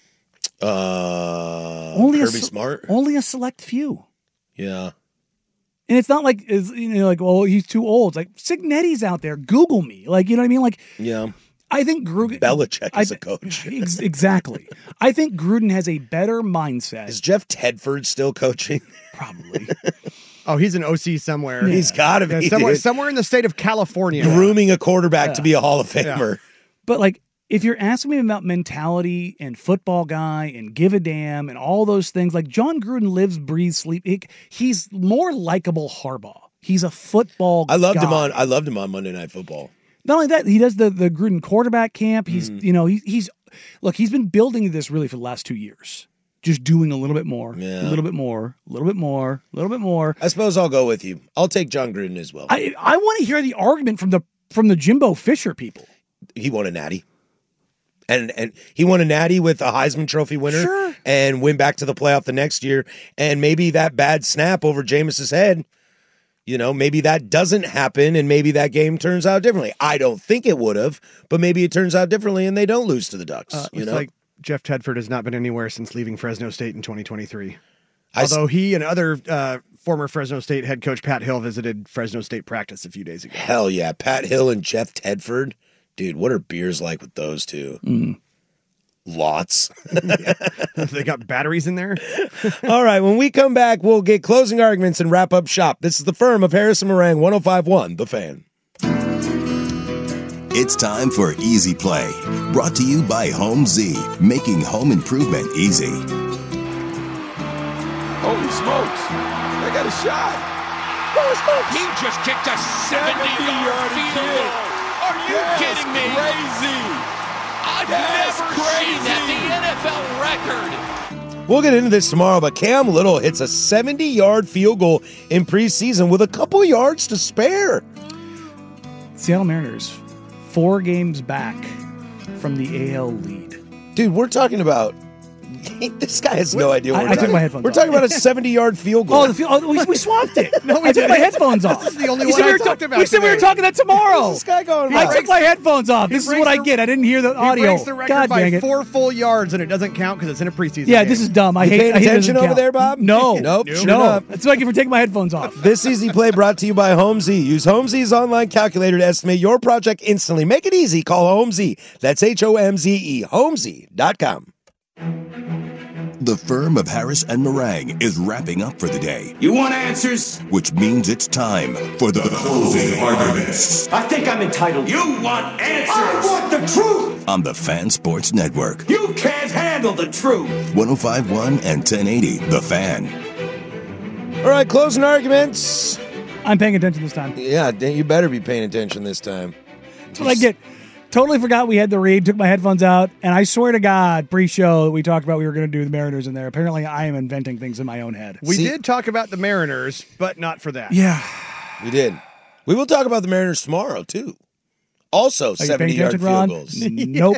Uh, Only Kirby a, se- Smart. Only a select few. Yeah. And it's not like, it's, you know, like, well, he's too old. It's like, Signetti's out there. Google me. Like, you know what I mean? Like, Yeah. I think Gruden. Belichick I is th- a coach. ex- exactly. I think Gruden has a better mindset. Is Jeff Tedford still coaching? Probably. Oh, he's an O C somewhere. He's got to be. Yeah, somewhere, dude. somewhere in the state of California. Grooming a quarterback Yeah. to be a Hall of Famer. But like, if you're asking me about mentality and football guy and give a damn and all those things, like John Gruden lives, breathes, sleep. He, he's more likable Harbaugh. He's a football. I loved guy. him on. I loved him on Monday Night Football. Not only that, he does the the Gruden quarterback camp. He's Mm. you know he, he's look he's been building this really for the last two years, just doing a little bit more, Yeah. a little bit more, a little bit more, a little bit more. I suppose I'll go with you. I'll take John Gruden as well. I I want to hear the argument from the from the Jimbo Fisher people. He won a natty. And and he won a natty with a Heisman Trophy winner Sure. and went back to the playoff the next year. And maybe that bad snap over Jameis's head, you know, maybe that doesn't happen and maybe that game turns out differently. I don't think it would have, but maybe it turns out differently and they don't lose to the Ducks. Uh, you looks know, like Jeff Tedford has not been anywhere since leaving Fresno State in twenty twenty-three. I s- Although he and other uh, former Fresno State head coach Pat Hill visited Fresno State practice a few days ago. hell yeah. Pat Hill and Jeff Tedford. Dude, what are beers like with those two? Mm. Lots. They got batteries in there. All right, when we come back, we'll get closing arguments and wrap up shop. This is the firm of Harrison Meringue, one oh five point one, The Fan. It's time for Easy Play, brought to you by Home Z, making home improvement easy. Holy smokes. They got a shot. Holy smokes. He just kicked a seventy-yard field goal. Are you That's kidding me? crazy. I've That's never crazy. seen that. The N F L record. We'll get into this tomorrow, but Cam Little hits a seventy-yard field goal in preseason with a couple yards to spare. Seattle Mariners, four games back from the A L lead. Dude, we're talking about... This guy has no idea what I- we're I took talking my headphones We're off. talking about a seventy-yard field goal. Oh, the field, oh we, we swapped it. No, we I took my didn't. headphones off. This is the only we one said I we were talked ta- about We said we were today. talking that tomorrow. What's this guy going I about? took my headphones off. He This is breaks what I the- get. I didn't hear the He audio. breaks the record God by dang it. four full yards, and it doesn't count because it's in a preseason Yeah, game. this is dumb. I You hate. paying I hate it attention doesn't over count. there, Bob? No, Nope, sure no. not. That's like if we're taking my headphones off. This Easy Play brought to you by Home Z. Use Home Z's online calculator to estimate your project instantly. Make it easy. Call Home Z. That's H O M Z E. home z dot com. The firm of Harris and Meringue is wrapping up for the day, You want answers? which means it's time for the closing arguments I think I'm entitled. You want answers? I want the truth. on the Fan Sports Network. You can't handle the truth. one oh five point one and ten eighty, The Fan. All right, closing arguments. I'm paying attention this time. Yeah, Dan, you better be paying attention this time. That's what I get. Totally forgot we had the read, took my headphones out, and I swear to God, pre-show, we talked about we were going to do the Mariners in there. Apparently, I am inventing things in my own head. We See- did talk about the Mariners, but not for that. Yeah. We did. We will talk about the Mariners tomorrow, too. Also, Are you paying seventy-yard attention, field Ron? goals. Nope.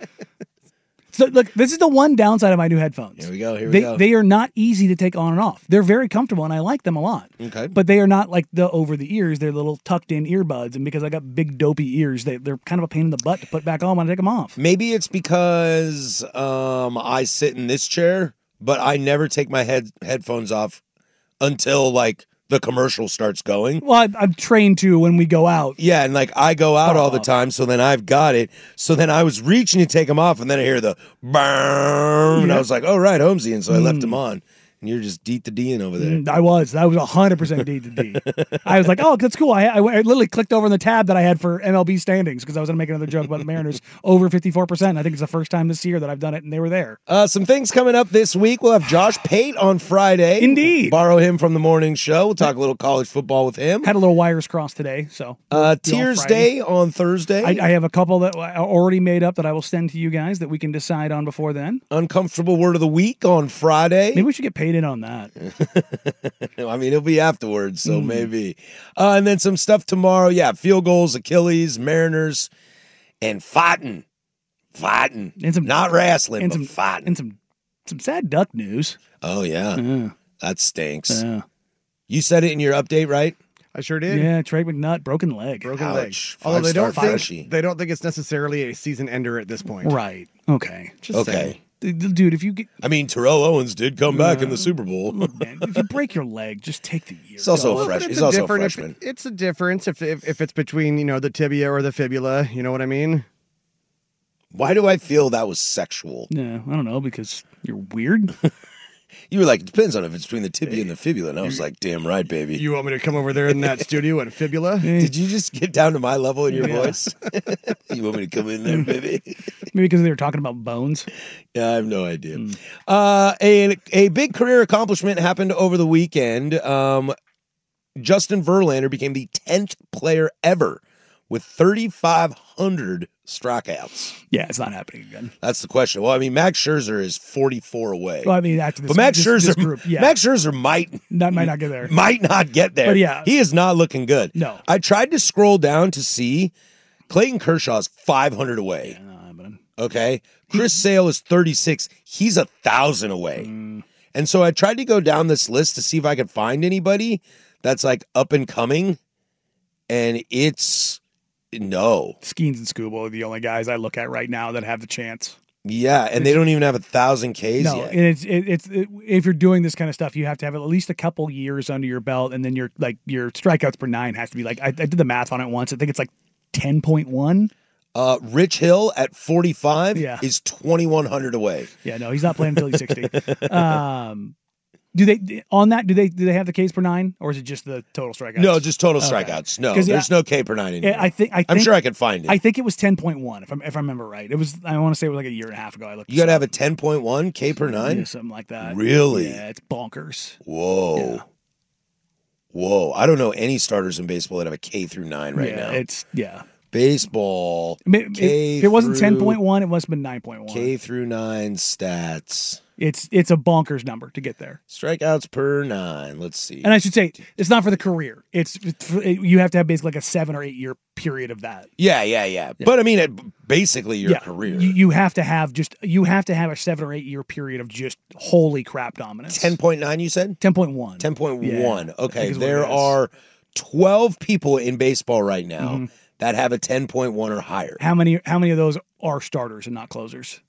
So, look, this is the one downside of my new headphones. Here we go, here we they, go. They are not easy to take on and off. They're very comfortable, and I like them a lot. Okay. But they are not like the over-the-ears. They're little tucked-in earbuds, and because I got big, dopey ears, they, they're kind of a pain in the butt to put back on when I take them off. Maybe it's because um, I sit in this chair, but I never take my head headphones off until, like, the commercial starts going. Well, I, I'm trained to when we go out. Yeah, and like I go out Pop all the off. time, so then I've got it. So then I was reaching to take them off, and then I hear the burn, and Yeah. I was like, "Oh right, Holmesy," and so I left Mm. them on. And you're just deet the D in over there. Mm, I was. I was one hundred percent D to D. I was like, oh, that's cool. I, I, I literally clicked over in the tab that I had for M L B standings because I was going to make another joke about the Mariners over fifty-four percent. I think it's the first time this year that I've done it, and they were there. Uh, some things coming up this week. We'll have Josh Pate on Friday. Indeed. Borrow him from the morning show. We'll talk a little college football with him. Had a little wires crossed today, so. Uh, we'll be on Tears Friday. Day on Thursday. I, I have a couple that I already made up that I will send to you guys that we can decide on before then. Uncomfortable word of the week on Friday. Maybe we should get paid weighed in on that. I mean, it'll be afterwards, so Mm. maybe. Uh, and then some stuff tomorrow. Yeah, field goals, Achilles, Mariners, and fighting. Fighting. And some, Not wrestling, and but some, fighting. And some, some sad Duck news. Oh, yeah. Yeah. That stinks. Yeah. You said it in your update, right? I sure did. Yeah, Trey McNutt, broken leg. Broken Ouch. leg. Five Although they don't star think freshy. they don't think it's necessarily a season ender at this point. Right. Okay. Just Okay. saying. D- Dude, if you get, I mean, Terrell Owens did come back in the Super Bowl. look, man, if you break your leg, just take the year. He's also Go. a fresh. But it's He's also a different- freshman. If, it's a difference if, if if it's between you know the tibia or the fibula. You know what I mean? Why do I feel that was sexual? Yeah, I don't know, because you're weird. You were like, it depends on if it's between the tibia and the fibula. And I was like, damn right, baby. You want me to come over there in that studio and fibula? Did you just get down to my level in your Yeah. voice? You want me to come in there, baby? Maybe because they were talking about bones. Yeah, I have no idea. Uh, a, a big career accomplishment happened over the weekend. Um, Justin Verlander became the tenth player ever with thirty-five hundred strikeouts. Yeah, it's not happening again. That's the question. Well, I mean, Max Scherzer is forty-four away. Well, I mean, after this, but Max this, Scherzer, this group, yeah, Max Scherzer might that might not get there. might not get there. But yeah. he is not looking good. No. I tried to scroll down to see Clayton Kershaw's five hundred away. Yeah, no, but I'm- Okay. Chris Sale is thirty-six. He's a thousand away. Mm. And so I tried to go down this list to see if I could find anybody that's like up and coming. And it's no. Skeens and Scooble are the only guys I look at right now that have the chance. Yeah. And they don't even have a thousand Ks No, yet. and it's it, it's it, if you're doing this kind of stuff, you have to have at least a couple years under your belt, and then your like your strikeouts per nine has to be like I, I did the math on it once. I think it's like ten point one. Uh, Rich Hill at forty-five Yeah. is twenty-one hundred away. Yeah, no, he's not playing until he's sixty. Um, do they on that? Do they do they have the Ks per nine, or is it just the total strikeouts? No, just total Okay. strikeouts. No, 'Cause, yeah, there's no K per nine in Yeah, here. I think I I'm think- sure I could find it. I think it was ten point one if I if I remember right. It was I want to say it was like a year and a half ago. I looked. You got to have a ten point one K per nine? Yeah, something like that. Really? Yeah, it's bonkers. Whoa. Yeah. Whoa. I don't know any starters in baseball that have a K through nine right yeah, now. it's yeah. Baseball. I mean, K if it wasn't through- ten point one, it must have been nine point one. K through nine stats. It's it's a bonkers number to get there. Strikeouts per nine. Let's see. And I should say, it's not for the career. It's, it's for, you have to have basically like a seven or eight year period of that. Yeah, yeah, yeah. But I mean, it, basically your career. You, you have to have just you have to have a seven or eight year period of just holy crap dominance. ten point nine, you said? ten point one. ten point one. Yeah, I think Okay, is what there it is. are twelve people in baseball right now Mhm. that have a ten point one or higher. How many how many of those are starters and not closers?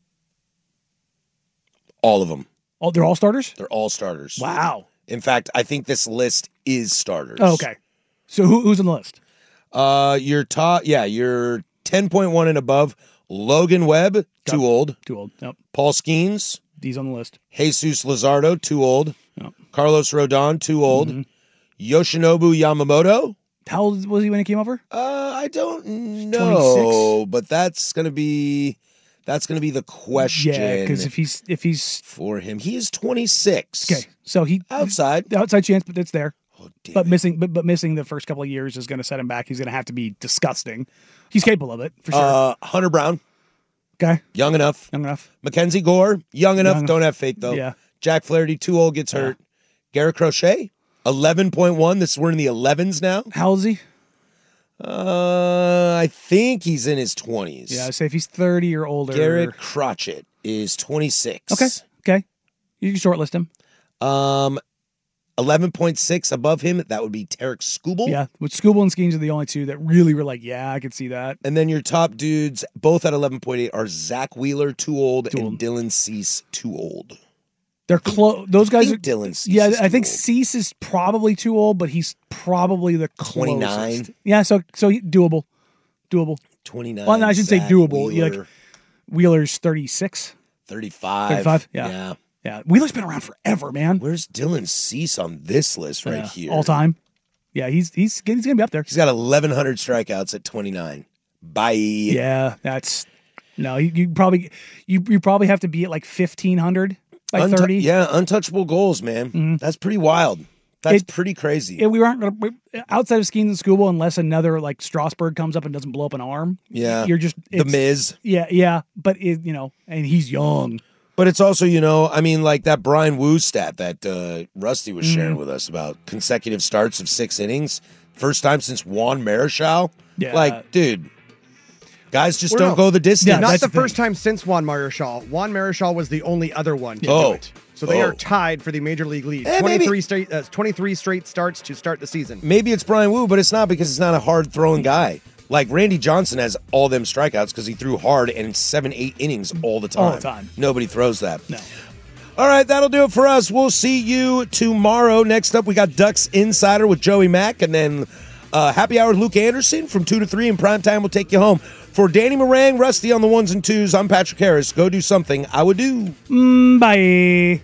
All of them. Oh, they're all starters? They're all starters. Wow. In fact, I think this list is starters. Oh, okay. So who, who's on the list? Uh, your top, yeah, your ten point one and above. Logan Webb, too old. Too old. Yep. Paul Skeens. He's on the list. Jesus Luzardo, too old. Yep. Carlos Rodon, too old. Mhm. Yoshinobu Yamamoto. How old was he when he came over? Uh, I don't know, but that's gonna be that's gonna be the question. Yeah, because if he's if he's for him, he is twenty-six. okay, so he outside the outside chance, but it's there. Oh, damn but missing, but, but missing the first couple of years is going to set him back. He's going to have to be disgusting. He's capable of it for sure. Uh, Hunter Brown, okay, young enough. young enough. Mackenzie Gore, young enough. Young Don't enough. have faith though. Yeah. Jack Flaherty, too old, gets hurt. Garrett Crochet, eleven point one. This we're in the elevens now. How old is he? Uh, I think he's in his twenties. Yeah, I say if he's thirty or older. Garrett Crotchet is twenty-six. Okay, okay, you can shortlist him. Um, eleven point six above him, that would be Tarek Skubal. Yeah, with Scooble and Skeens are the only two that really were like, yeah, I could see that. And then your top dudes, both at eleven point eight, are Zach Wheeler, too old, Too and old. Dylan Cease, too old. They're close. Those guys are. think Dylan Cease Yeah, is I too think old. Cease is probably too old, but he's probably the closest. twenty-nine? Yeah, so so he- doable, doable. twenty-nine. Well, no, I should say Zach doable. You Wheeler, like Wheeler's thirty-six. thirty-five. thirty-five? Yeah. yeah. Yeah, Wheeler's been around forever, man. Where's Dylan Cease on this list right Yeah, here? all time. Yeah, he's he's he's gonna be up there. He's got eleven hundred strikeouts at twenty-nine. Bye. Yeah, that's no. You, you probably you you probably have to be at like fifteen hundred by Untou- thirty. Yeah, untouchable goals, man. Mhm. That's pretty wild. That's It- pretty crazy. Yeah, we aren't gonna we, outside of Skeens and Scooble unless another like Strasburg comes up and doesn't blow up an arm. Yeah. you're just The it's- Miz. Yeah, yeah, but it, you know, and he's young. But it's also, you know, I mean, like that Brian Wu stat that uh, Rusty was sharing Mm-hmm. with us about consecutive starts of six innings. First time since Juan Marichal. Yeah. Like, dude, guys just Well, don't no. go the distance. Not the first time since Juan Marichal. Juan Marichal was the only other one to Oh. do it. So they Oh. are tied for the major league lead. Eh, maybe- twenty-three straight, uh, twenty-three straight starts to start the season. Maybe it's Brian Wu, but it's not because it's not a hard throwing guy. Like Randy Johnson has all them strikeouts because he threw hard and seven, eight innings all the time. All the time. Nobody throws that. No. All right, that'll do it for us. We'll see you tomorrow. Next up, we got Ducks Insider with Joey Mack, and then uh, Happy Hour with Luke Anderson from two to three, and Primetime will take you home. For Danny Meringue, Rusty on the ones and twos, I'm Patrick Harris. Go do something I would do. Mm, bye.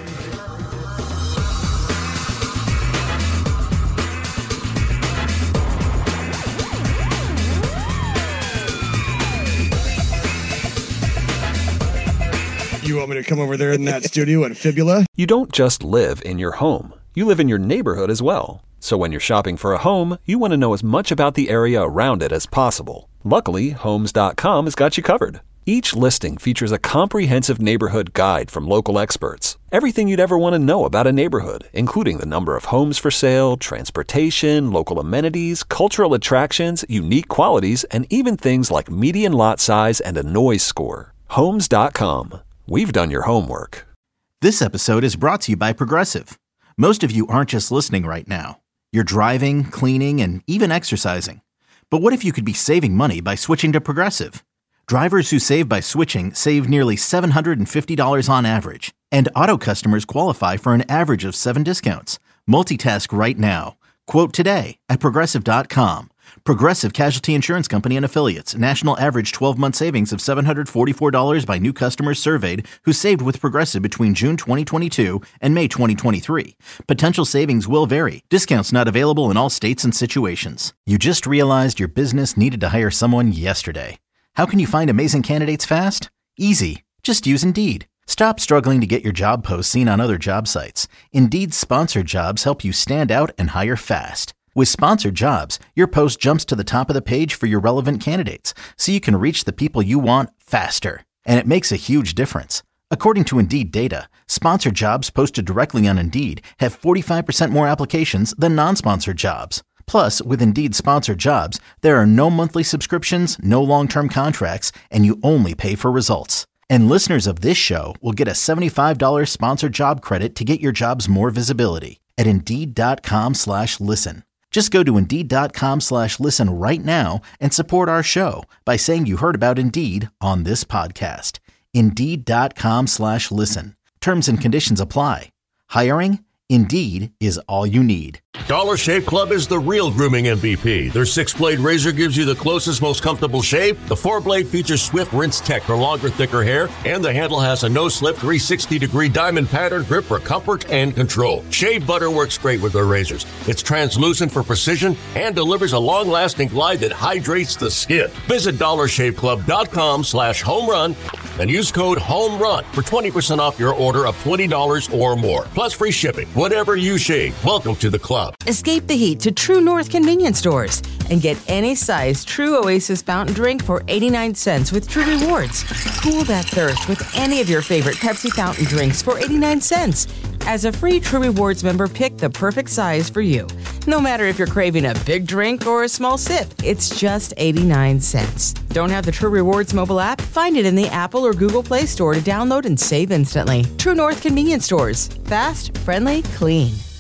You want me to come over there in that studio and fibula? You don't just live in your home, you live in your neighborhood as well. So when you're shopping for a home, you want to know as much about the area around it as possible. Luckily, Homes dot com has got you covered. Each listing features a comprehensive neighborhood guide from local experts. Everything you'd ever want to know about a neighborhood, including the number of homes for sale, transportation, local amenities, cultural attractions, unique qualities, and even things like median lot size and a noise score. Homes dot com. We've done your homework. This episode is brought to you by Progressive. Most of you aren't just listening right now. You're driving, cleaning, and even exercising. But what if you could be saving money by switching to Progressive? Drivers who save by switching save nearly seven hundred fifty dollars on average. And auto customers qualify for an average of seven discounts. Multitask right now. Quote today at Progressive dot com. Progressive Casualty Insurance Company and Affiliates. National average twelve-month savings of seven hundred forty-four dollars by new customers surveyed who saved with Progressive between June twenty twenty-two and May twenty twenty-three. Potential savings will vary. Discounts not available in all states and situations. You just realized your business needed to hire someone yesterday. How can you find amazing candidates fast? Easy. Just use Indeed. Stop struggling to get your job posts seen on other job sites. Indeed's sponsored jobs help you stand out and hire fast. With sponsored jobs, your post jumps to the top of the page for your relevant candidates, so you can reach the people you want faster. And it makes a huge difference. According to Indeed data, sponsored jobs posted directly on Indeed have forty-five percent more applications than non-sponsored jobs. Plus, with Indeed sponsored jobs, there are no monthly subscriptions, no long-term contracts, and you only pay for results. And listeners of this show will get a seventy-five dollars sponsored job credit to get your jobs more visibility at Indeed.com slash listen. Just go to Indeed.com slash listen right now and support our show by saying you heard about Indeed on this podcast. Indeed.com slash listen. Terms and conditions apply. Hiring? Indeed is all you need. Dollar Shave Club is the real grooming M V P. Their six-blade razor gives you the closest, most comfortable shave. The four-blade features Swift Rinse Tech for longer, thicker hair. And the handle has a no-slip three hundred sixty degree diamond pattern grip for comfort and control. Shave butter works great with their razors. It's translucent for precision and delivers a long-lasting glide that hydrates the skin. Visit dollar shave club dot com slash home run and use code HOMERUN for twenty percent off your order of twenty dollars or more. Plus free shipping. Whatever you shave, welcome to the club. Escape the heat to True North convenience stores and get any size True Oasis fountain drink for eighty-nine cents with True Rewards. Cool that thirst with any of your favorite Pepsi fountain drinks for eighty-nine cents. As a free True Rewards member, pick the perfect size for you. No matter if you're craving a big drink or a small sip, it's just eighty-nine cents. Don't have the True Rewards mobile app? Find it in the Apple or Google Play Store to download and save instantly. True North convenience stores. Fast, friendly, clean.